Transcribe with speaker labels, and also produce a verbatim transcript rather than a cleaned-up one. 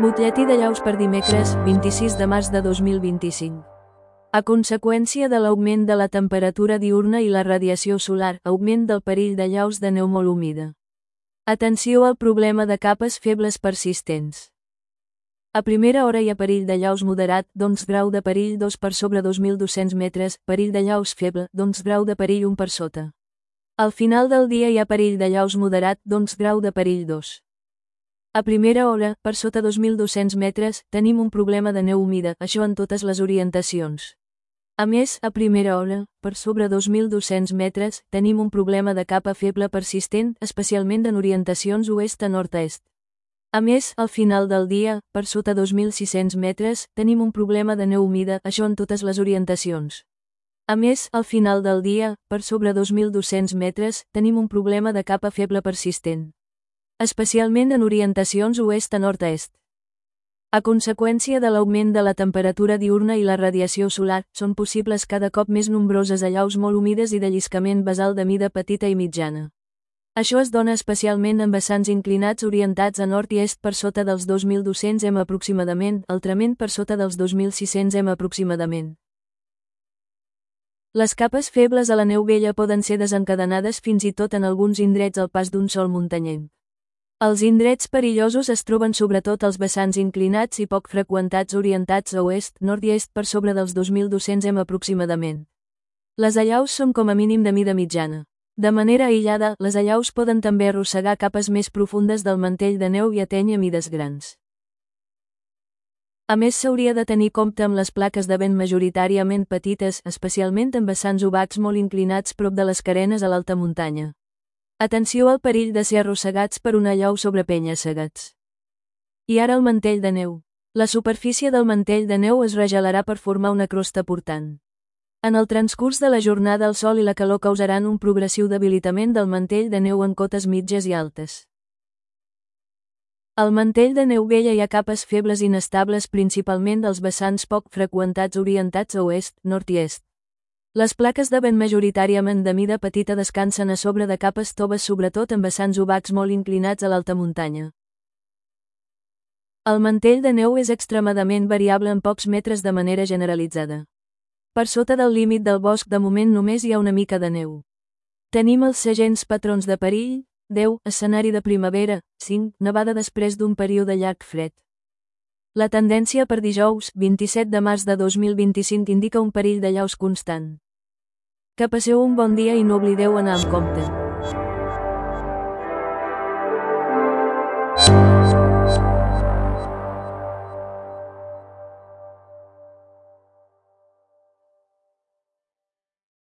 Speaker 1: Butlletí de llaus per dimecres, vint-i-sis de març de dos mil vint-i-cinc. A conseqüència de l'augment de la temperatura diürna i la radiació solar, augment del perill de llaus de neu molt humida. Atenció al problema de capes febles persistents. A primera hora hi ha perill de llaus moderat, doncs grau de perill dos per sobre dos mil dos-cents metres, perill de llaus feble, doncs grau de perill un per sota. Al final del dia hi ha perill de llaus moderat, doncs grau de perill dos. A primera hora, per sota dos mil dos-cents metres, tenim un problema de neu humida, això en totes les orientacions. A més, a primera hora, per sobre dos mil dos-cents metres, tenim un problema de capa feble persistent, especialment en orientacions oest a nord-est. A més, al final del dia, per sota dos mil sis-cents metres, tenim un problema de neu humida, això en totes les orientacions. A més, al final del dia, per sobre dos mil dos-cents metres, tenim un problema de capa feble persistent, especialment en orientacions oest a nord-est. A conseqüència de l'augment de la temperatura diürna i la radiació solar, són possibles cada cop més nombroses allaus molt humides i de lliscament basal de mida petita i mitjana. Això es dona especialment en vessants inclinats orientats a nord i est per sota dels dos mil dos-cents metres aproximadament, altrament per sota dels dos mil sis-cents metres aproximadament. Les capes febles a la neu vella poden ser desencadenades fins i tot en alguns indrets al pas d'un sol muntanyenc. Els indrets perillosos es troben sobretot als vessants inclinats i poc freqüentats orientats a oest, nord i est per sobre dels dos mil dos-cents metres aproximadament. Les allaus són com a mínim de mida mitjana. De manera aïllada, les allaus poden també arrossegar capes més profundes del mantell de neu i atènyer mides grans. A més, s'hauria de tenir compte amb les plaques de vent majoritàriament petites, especialment en vessants obacs molt inclinats prop de les carenes a l'alta muntanya. Atenció al perill de ser arrossegats per una allau sobre penya-segats. I ara el mantell de neu. La superfície del mantell de neu es regelarà per formar una crosta portant. En el transcurs de la jornada el sol i la calor causaran un progressiu debilitament del mantell de neu en cotes mitges i altes. Al mantell de neu vella hi ha capes febles inestables principalment dels vessants poc freqüentats orientats a oest, nord i est. Les plaques de vent majoritàriament de mida petita descansen a sobre de capes toves sobretot en vessants obacs molt inclinats a l'alta muntanya. El mantell de neu és extremadament variable en pocs metres de manera generalitzada. Per sota del límit del bosc de moment només hi ha una mica de neu. Tenim els segents patrons de perill: deu, escenari de primavera, cinc, nevada després d'un període llarg fred. La tendència per dijous, vint-i-set de març de dos mil vint-i-cinc indica un perill de llaus constant. Que passeu un bon dia i no oblideu anar amb compte.